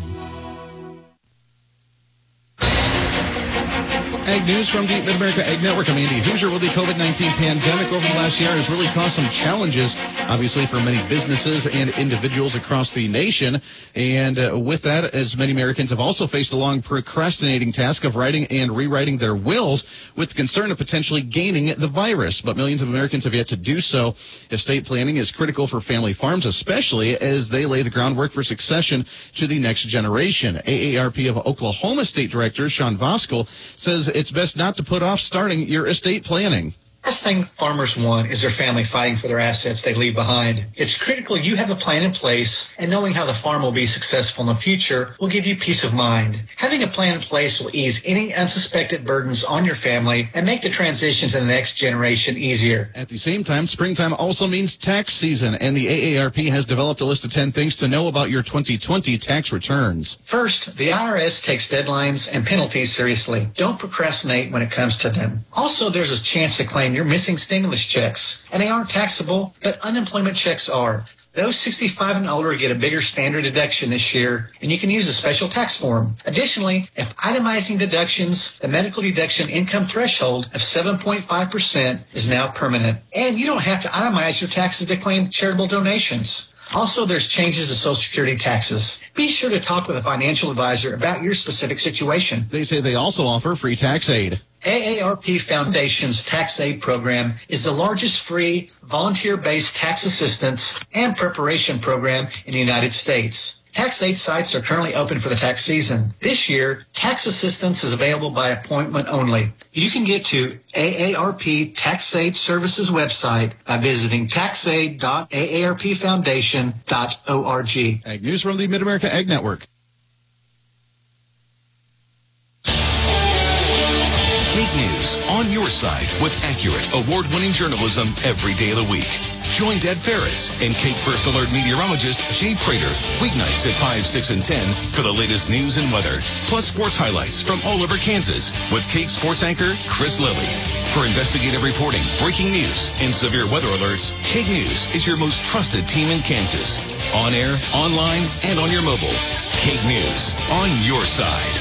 Ag News from the Mid-America Ag Network. I'm Andy Hoosier. Well, the COVID nineteen pandemic over the last year has really caused some challenges, obviously, for many businesses and individuals across the nation. And uh, with that, as many Americans have also faced the long procrastinating task of writing and rewriting their wills with the concern of potentially gaining the virus. But millions of Americans have yet to do so. Estate planning is critical for family farms, especially as they lay the groundwork for succession to the next generation. A A R P of Oklahoma State Director Sean Voskuhl says it's best not to put off starting your estate planning. The first thing farmers want is their family fighting for their assets they leave behind. It's critical you have a plan in place, and knowing how the farm will be successful in the future will give you peace of mind. Having a plan in place will ease any unsuspected burdens on your family and make the transition to the next generation easier. At the same time, springtime also means tax season, and the A A R P has developed a list of ten things to know about your twenty twenty tax returns. First, the I R S takes deadlines and penalties seriously. Don't procrastinate when it comes to them. Also, there's a chance to claim your missing stimulus checks, and they aren't taxable, but unemployment checks are. Those sixty-five and older get a bigger standard deduction this year, and you can use a special tax form. Additionally, if itemizing deductions, the medical deduction income threshold of seven point five percent is now permanent, and you don't have to itemize your taxes to claim charitable donations. Also, there's changes to Social Security taxes. Be sure to talk with a financial advisor about your specific situation. They say they also offer free tax aid. A A R P Foundation's Tax Aid Program is the largest free, volunteer-based tax assistance and preparation program in the United States. Tax aid sites are currently open for the tax season. This year, tax assistance is available by appointment only. You can get to A A R P Tax Aid Services website by visiting tax aid dot a a r p foundation dot org. Ag News from the Mid-America Ag Network. Kate News on your side with accurate, award-winning journalism every day of the week. Join Ed Ferris and Kate First Alert meteorologist Jay Prater weeknights at five, six, and ten for the latest news and weather, plus sports highlights from all over Kansas with Kate sports anchor Chris Lilly. For investigative reporting, breaking news, and severe weather alerts, Kate News is your most trusted team in Kansas. On air, online, and on your mobile. Kate News on your side.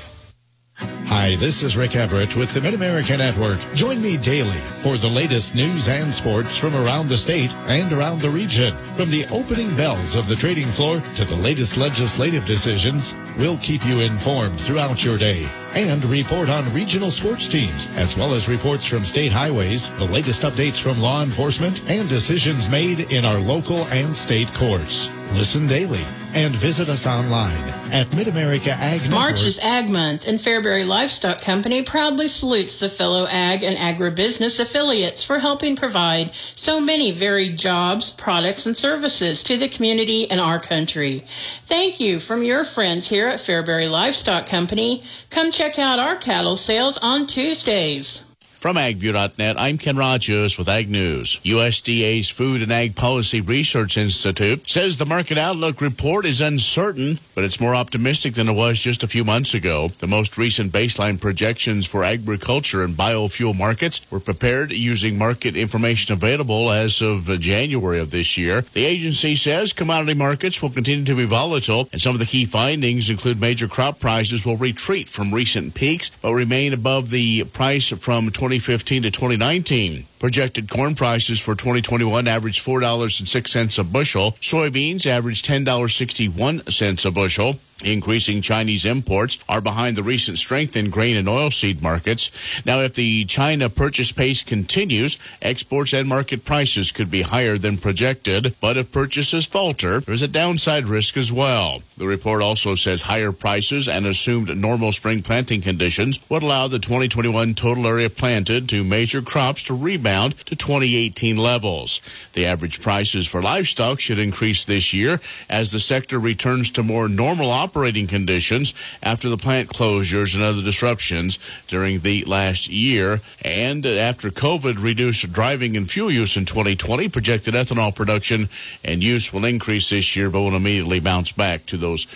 Hi, this is Rick Everett with the Mid-America Network. Join me daily for the latest news and sports from around the state and around the region. From the opening bells of the trading floor to the latest legislative decisions, we'll keep you informed throughout your day and report on regional sports teams, as well as reports from state highways, the latest updates from law enforcement, and decisions made in our local and state courts. Listen daily and visit us online at Mid-America Ag Network. March is Ag Month, and Fairbury Livestock Company proudly salutes the fellow ag and agribusiness affiliates for helping provide so many varied jobs, products, and services to the community and our country. Thank you from your friends here at Fairbury Livestock Company. Come check out our cattle sales on Tuesdays. From ag view dot net, I'm Ken Rogers with Ag News. U S D A's Food and Ag Policy Research Institute says the market outlook report is uncertain, but it's more optimistic than it was just a few months ago. The most recent baseline projections for agriculture and biofuel markets were prepared using market information available as of January of this year. The agency says commodity markets will continue to be volatile, and some of the key findings include major crop prices will retreat from recent peaks, but remain above the price from twenty fifteen to twenty nineteen. Projected corn prices for twenty twenty-one averaged four dollars and six cents a bushel. Soybeans averaged ten dollars and sixty-one cents a bushel. Increasing Chinese imports are behind the recent strength in grain and oilseed markets. Now, if the China purchase pace continues, exports and market prices could be higher than projected. But if purchases falter, there is a downside risk as well. The report also says higher prices and assumed normal spring planting conditions would allow the twenty twenty-one total area planted to major crops to rebound to twenty eighteen levels. The average prices for livestock should increase this year as the sector returns to more normal operating conditions after the plant closures and other disruptions during the last year. And after COVID reduced driving and fuel use in twenty twenty, projected ethanol production and use will increase this year, but will immediately bounce back to those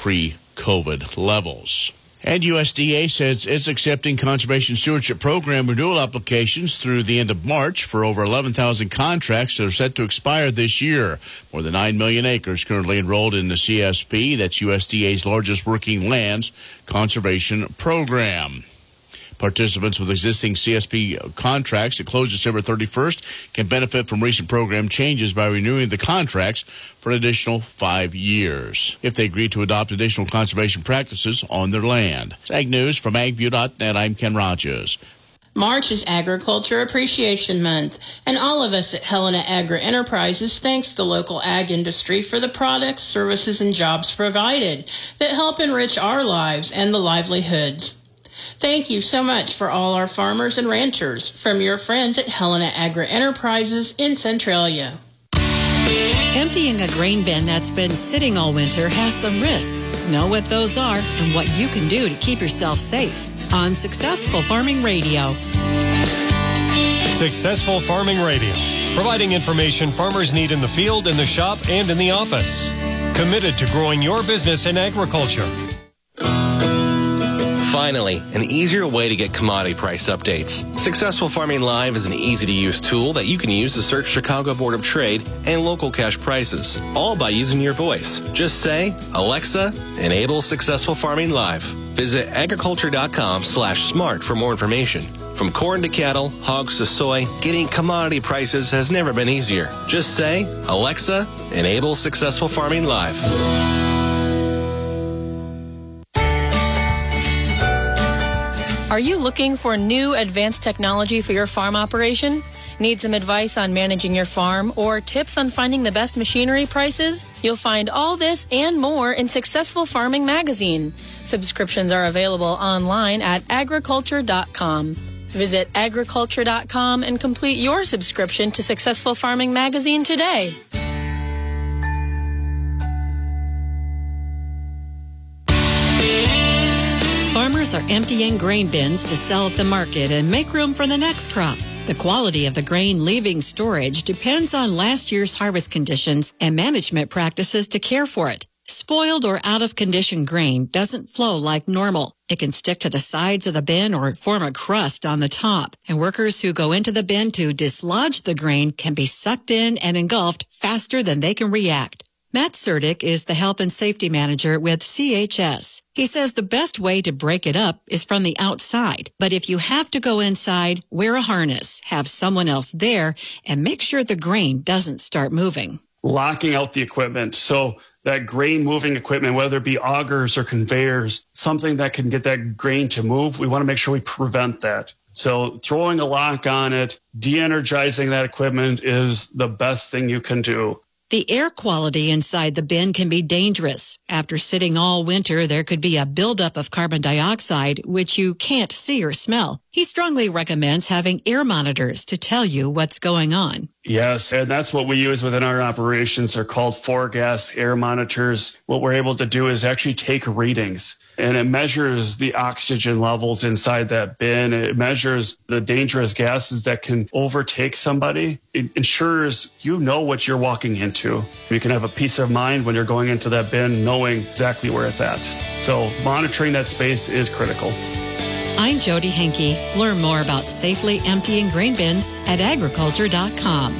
pre-COVID levels. And U S D A says it's accepting Conservation Stewardship Program renewal applications through the end of March for over eleven thousand contracts that are set to expire this year. More than nine million acres currently enrolled in the C S P. That's U S D A's largest working lands conservation program. Participants with existing C S P contracts that close December thirty-first can benefit from recent program changes by renewing the contracts for an additional five years if they agree to adopt additional conservation practices on their land. It's Ag News from ag view dot net. I'm Ken Rogers. March is Agriculture Appreciation Month, and all of us at Helena Agri Enterprises thanks the local ag industry for the products, services, and jobs provided that help enrich our lives and the livelihoods. Thank you so much for all our farmers and ranchers from your friends at Helena Agri Enterprises in Centralia. Emptying a grain bin that's been sitting all winter has some risks. Know what those are and what you can do to keep yourself safe on Successful Farming Radio. Successful Farming Radio, providing information farmers need in the field, in the shop, and in the office. Committed to growing your business in agriculture. Finally, an easier way to get commodity price updates. Successful Farming Live is an easy-to-use tool that you can use to search Chicago Board of Trade and local cash prices, all by using your voice. Just say, Alexa, enable Successful Farming Live. Visit agriculture dot com slash smart for more information. From corn to cattle, hogs to soy, getting commodity prices has never been easier. Just say, Alexa, enable Successful Farming Live. Are you looking for new advanced technology for your farm operation? Need some advice on managing your farm or tips on finding the best machinery prices? You'll find all this and more in Successful Farming Magazine. Subscriptions are available online at agriculture dot com. Visit agriculture dot com and complete your subscription to Successful Farming Magazine today. Farmers are emptying grain bins to sell at the market and make room for the next crop. The quality of the grain leaving storage depends on last year's harvest conditions and management practices to care for it. Spoiled or out-of-condition grain doesn't flow like normal. It can stick to the sides of the bin or form a crust on the top, and workers who go into the bin to dislodge the grain can be sucked in and engulfed faster than they can react. Matt Surdick is the Health and Safety Manager with C H S. He says the best way to break it up is from the outside, but if you have to go inside, wear a harness, have someone else there, and make sure the grain doesn't start moving. Locking out the equipment. So that grain moving equipment, whether it be augers or conveyors, something that can get that grain to move, we want to make sure we prevent that. So throwing a lock on it, de-energizing that equipment is the best thing you can do. The air quality inside the bin can be dangerous. After sitting all winter, there could be a buildup of carbon dioxide, which you can't see or smell. He strongly recommends having air monitors to tell you what's going on. Yes, and that's what we use within our operations. They're called four-gas air monitors. What we're able to do is actually take readings, and it measures the oxygen levels inside that bin. It measures the dangerous gases that can overtake somebody. It ensures you know what you're walking into. You can have a peace of mind when you're going into that bin knowing exactly where it's at. So monitoring that space is critical. I'm Jody Henke. Learn more about safely emptying grain bins at agriculture dot com.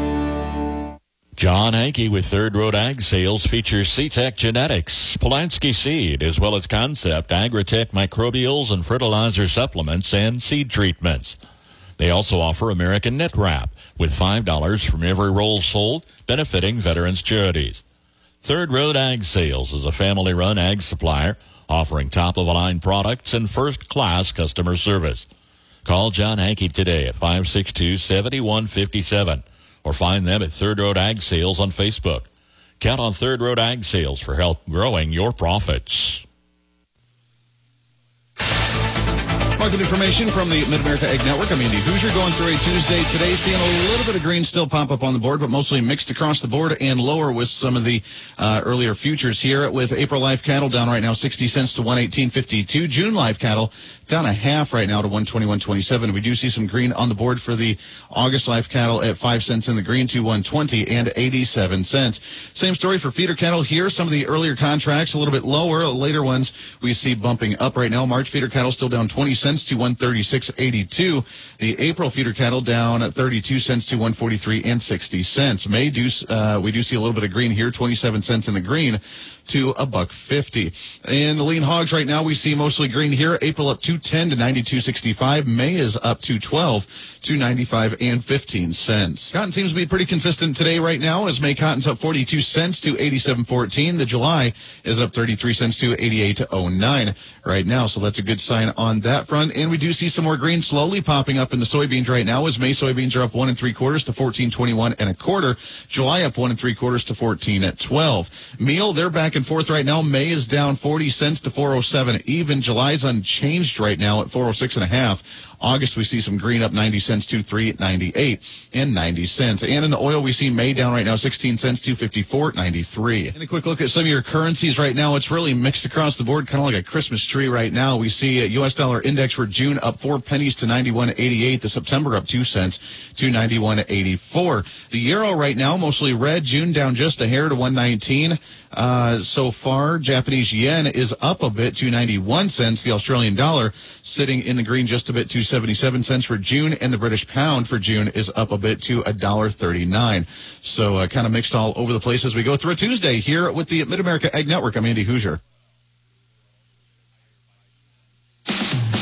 John Hanke with Third Road Ag Sales features C-Tech Genetics, Polanski Seed, as well as Concept, Agritech Microbials and Fertilizer Supplements and Seed Treatments. They also offer American Net Wrap with five dollars from every roll sold, benefiting veterans charities. Third Road Ag Sales is a family-run ag supplier offering top-of-the-line products and first-class customer service. Call John Hanke today at five six two, seven one five seven or find them at Third Road Ag Sales on Facebook. Count on Third Road Ag Sales for help growing your profits. Market information from the Mid-America Ag Network. I'm Andy Hoosier going through a Tuesday today, seeing a little bit of green still pop up on the board, but mostly mixed across the board and lower with some of the uh, earlier futures here. With April live cattle down right now sixty cents to one eighteen fifty-two. June live cattle down a half right now to one twenty-one twenty-seven. We do see some green on the board for the August live cattle at five cents in the green to one twenty and eighty-seven cents. Same story for feeder cattle here. Some of the earlier contracts a little bit lower. Later ones we see bumping up right now. March feeder cattle still down twenty cents to one thirty-six eighty-two. The April feeder cattle down thirty-two cents to one forty-three and sixty cents. May do uh, we do see a little bit of green here, twenty-seven cents in the green to a buck fifty. In the lean hogs right now, we see mostly green here. April up two ten to ninety-two sixty-five. May is up two twelve to ninety-five and fifteen cents. Cotton seems to be pretty consistent today right now, as May cotton's up forty-two cents to eighty-seven fourteen. The July is up thirty-three cents to eighty-eight oh nine right now, so that's a good sign on that front. And we do see some more green slowly popping up in the soybeans right now, as May soybeans are up one and three quarters to fourteen twenty-one and a quarter. July up one and three quarters to fourteen at twelve. Meal, they're back and forth right now. May is down forty cents to four oh seven even. July's unchanged right now at four oh six and a half. August, we see some green up ninety cents to three ninety-eight and ninety cents. And in the oil, we see May down right now sixteen cents to fifty-four ninety-three. And a quick look at some of your currencies right now. It's really mixed across the board, kind of like a Christmas tree right now. We see a U S dollar index for June up four pennies to ninety-one eighty-eight. The September up two cents to ninety-one eighty-four. The euro right now mostly red. June down just a hair to one nineteen. Uh, so far, Japanese yen is up a bit to ninety-one cents. The Australian dollar sitting in the green just a bit to seventy-seven cents for June, and the British pound for June is up a bit to one dollar thirty-nine. So uh, kind of mixed all over the place as we go through a Tuesday here with the Mid-America Ag Network. I'm Andy Hoosier.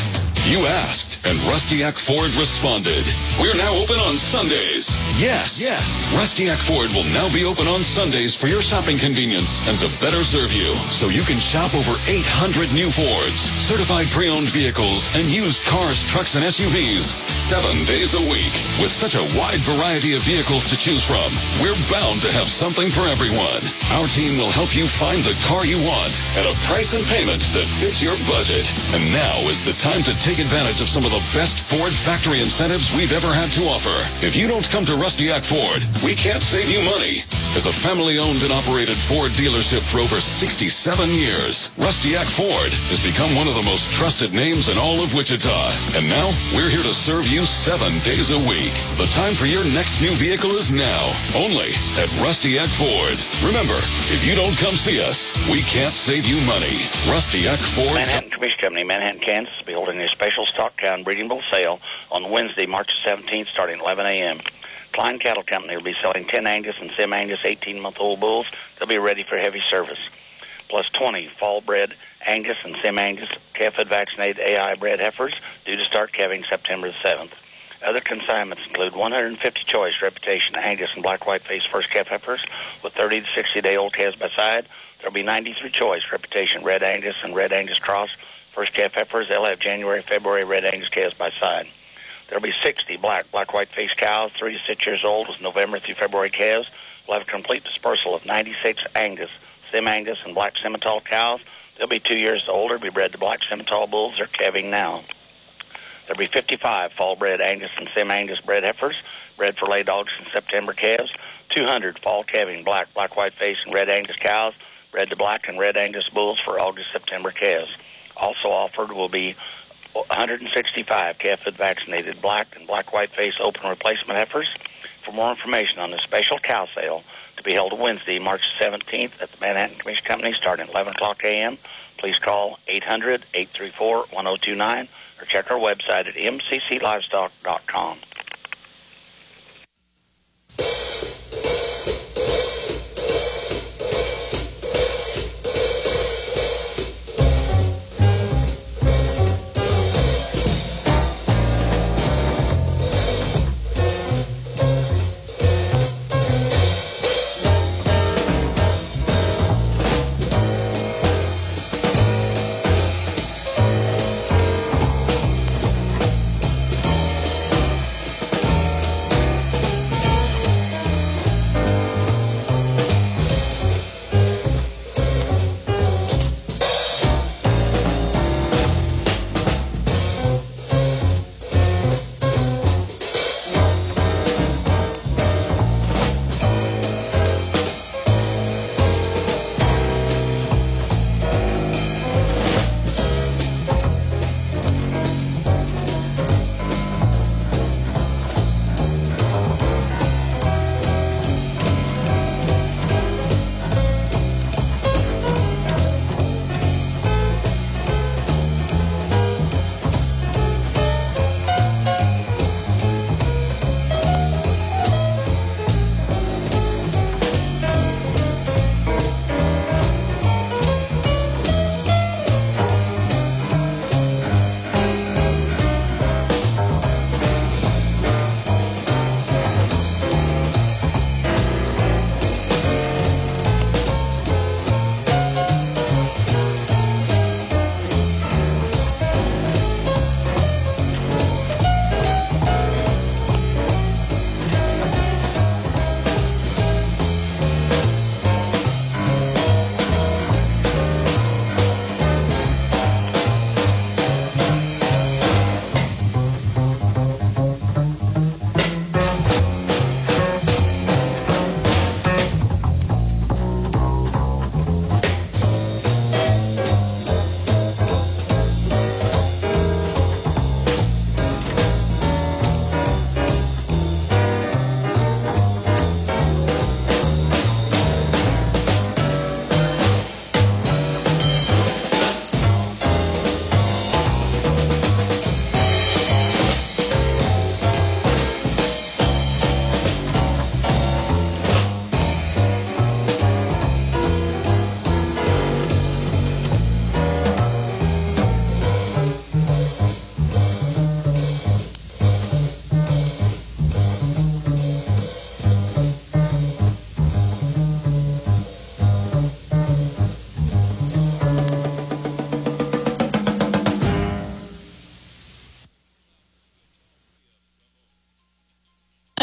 You asked, and Rustiak Ford responded. We're now open on Sundays. Yes, yes. Rustiak Ford will now be open on Sundays for your shopping convenience and to better serve you. So you can shop over eight hundred new Fords, certified pre-owned vehicles, and used cars, trucks, and S U Vs seven days a week. With such a wide variety of vehicles to choose from, we're bound to have something for everyone. Our team will help you find the car you want at a price and payment that fits your budget. And now is the time to take advantage of some of the best Ford factory incentives we've ever had to offer. If you don't come to Rustiak Ford, we can't save you money. As a family-owned and operated Ford dealership for over sixty-seven years, Rustiak Ford has become one of the most trusted names in all of Wichita. And now, we're here to serve you seven days a week. The time for your next new vehicle is now, only at Rustiak Ford. Remember, if you don't come see us, we can't save you money. Rustiak Ford. Manhattan Commission Company, Manhattan, Kansas, will be holding a special stock cow and breeding bull sale on Wednesday, March seventeenth, starting at eleven a.m. Klein Cattle Company will be selling ten Angus and Sim Angus eighteen-month-old bulls. They'll be ready for heavy service. Plus twenty fall-bred Angus and Sim Angus calf-vaccinated A I-bred heifers due to start calving September the seventh. Other consignments include one hundred fifty choice reputation Angus and black white face first calf heifers with thirty to sixty day old calves by side. There will be ninety-three choice reputation red Angus and red Angus cross first calf heifers. They'll have January, February red Angus calves by side. There will be sixty black, black white face cows, three to six years old with November through February calves. We'll have a complete dispersal of ninety-six Angus, Sim Angus, and black Simmental cows. They'll be two years older, be bred to black Simmental bulls. They're calving now. There'll be fifty-five fall-bred Angus and Sim Angus bred heifers, bred for late August and September calves. two hundred fall calving black, black white face, and red Angus cows, bred to black and red Angus bulls for August, September calves. Also offered will be one hundred sixty-five calf-foot vaccinated black and black white face open replacement heifers. For more information on the special cow sale to be held Wednesday, March seventeenth at the Manhattan Commission Company starting at eleven o'clock a.m., please call eight hundred, eight three four, one oh two nine or check our website at m c c livestock dot com.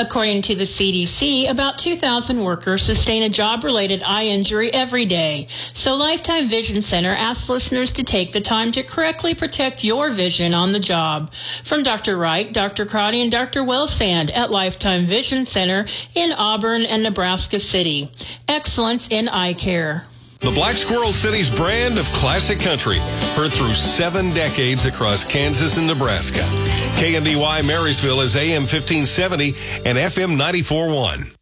According to the C D C, about two thousand workers sustain a job-related eye injury every day. So Lifetime Vision Center asks listeners to take the time to correctly protect your vision on the job. From Doctor Wright, Doctor Crotty, and Doctor Wellsand at Lifetime Vision Center in Auburn and Nebraska City. Excellence in eye care. The Black Squirrel City's brand of classic country, heard through seven decades across Kansas and Nebraska. K N D Y Marysville is A M fifteen seventy and F M ninety-four point one.